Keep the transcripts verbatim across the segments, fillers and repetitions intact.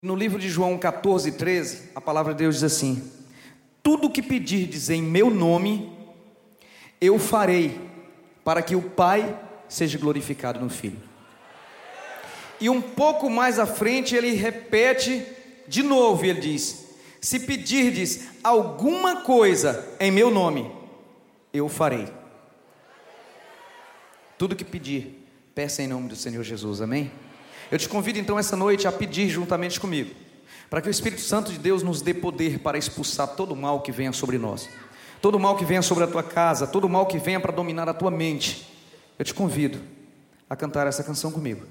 No livro de João quatorze, treze, a palavra de Deus diz assim: tudo o que pedirdes em meu nome, eu farei, para que o Pai seja glorificado no Filho. E um pouco mais à frente ele repete de novo, e ele diz: se pedirdes alguma coisa em meu nome, eu farei. Tudo que pedir, peça em nome do Senhor Jesus, amém? Eu te convido então essa noite a pedir juntamente comigo, para que o Espírito Santo de Deus nos dê poder para expulsar todo o mal que venha sobre nós, todo o mal que venha sobre a tua casa, todo o mal que venha para dominar a tua mente. Eu te convido a cantar essa canção comigo.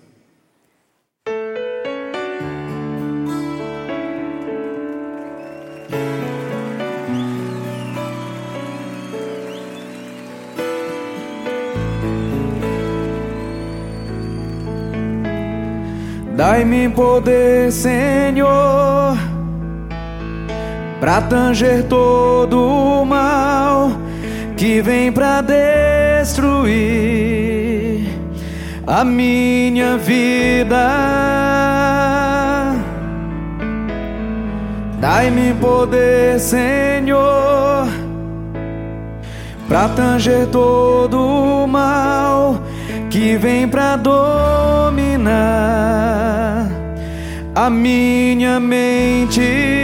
Dai-me poder, Senhor, pra tanger todo o mal que vem pra destruir a minha vida. Dai-me poder, Senhor, pra tanger todo o mal que vem pra dominar a minha mente.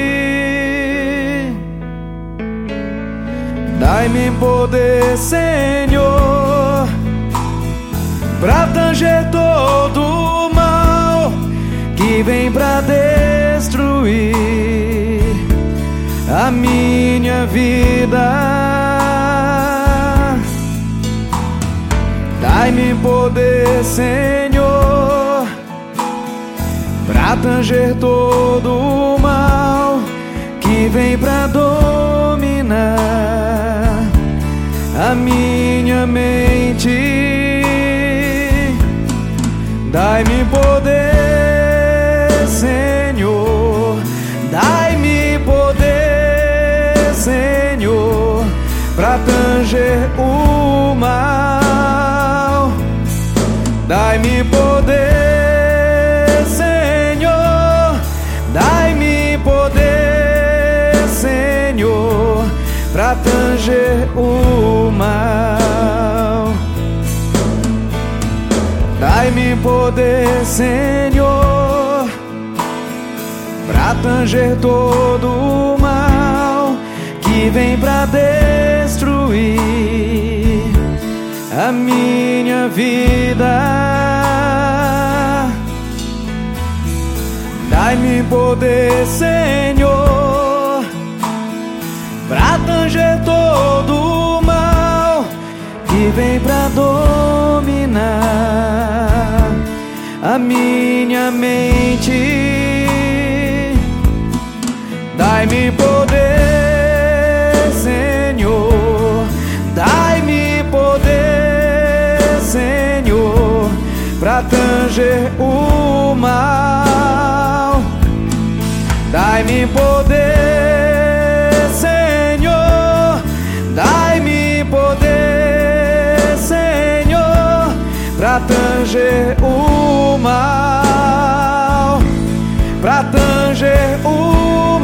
Dai-me poder, Senhor, pra tanger todo o mal que vem pra destruir a minha vida. Dai-me poder, Senhor, pra tanger todo o mal que vem pra dominar a minha mente. Dai-me poder, Senhor, dai-me poder, Senhor, pra tanger o mal. Dai-me poder, Senhor, dai-me poder, Senhor, pra tanger o mal. Dai-me poder, Senhor, pra tanger todo o mal que vem pra destruir a minha vida. Dai-me poder, Senhor, pra tanger todo o mal que vem pra dominar a minha mente. Dai-me poder, Senhor, dai-me poder, Senhor, pra tanger o mal. Dai-me poder, Senhor, dai-me poder, Senhor, pra tanger o mal, pra tanger o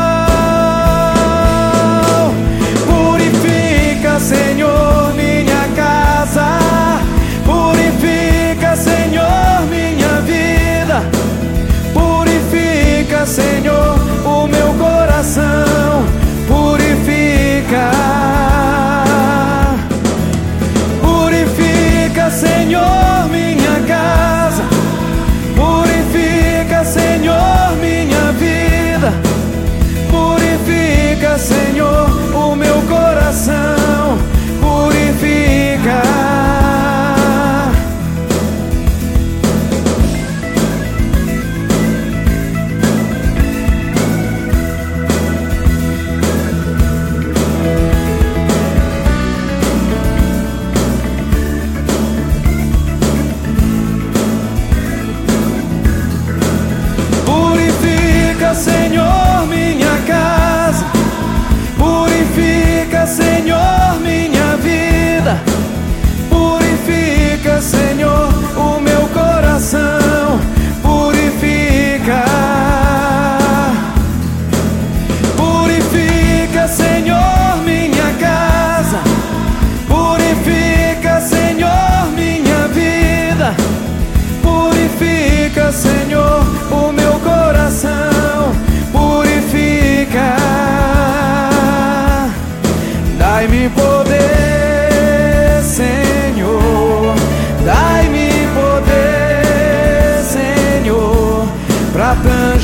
mal. Purifica, Senhor, minha casa, purifica, Senhor, minha vida, purifica, Senhor, o meu coração, purifica, purifica, Senhor, minha casa, purifica, Senhor, minha vida, purifica, Senhor, o meu coração, purifica.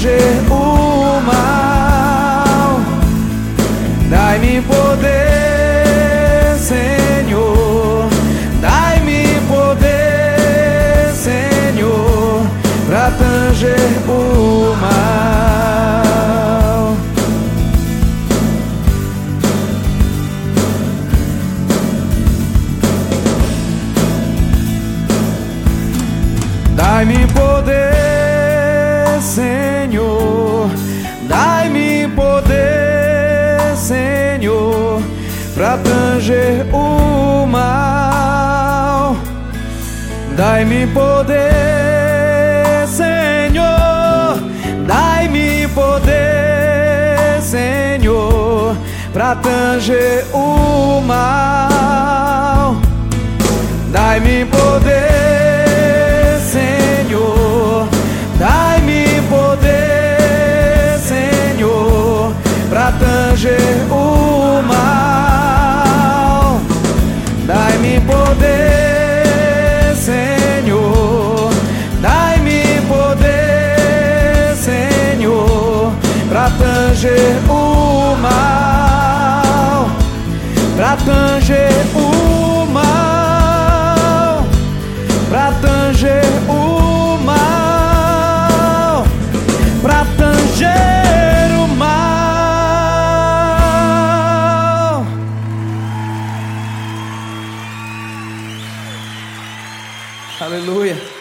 tanger o mal. Dai-me poder, Senhor, dai-me poder, Senhor, pra tanger o mal. Dai-me poder, Senhor, dai-me poder, Senhor, pra tanger o mal. Dai-me poder, Senhor, dai-me poder, Senhor, pra tanger o mal. Dai-me poder, Senhor, dai-me poder, Senhor, pra tanger o mal. Dai-me poder, Senhor, dai-me poder, Senhor, pra tanger o mal, pra tanger o mal, pra tanger o mal, pra tanger o mal. Aleluia.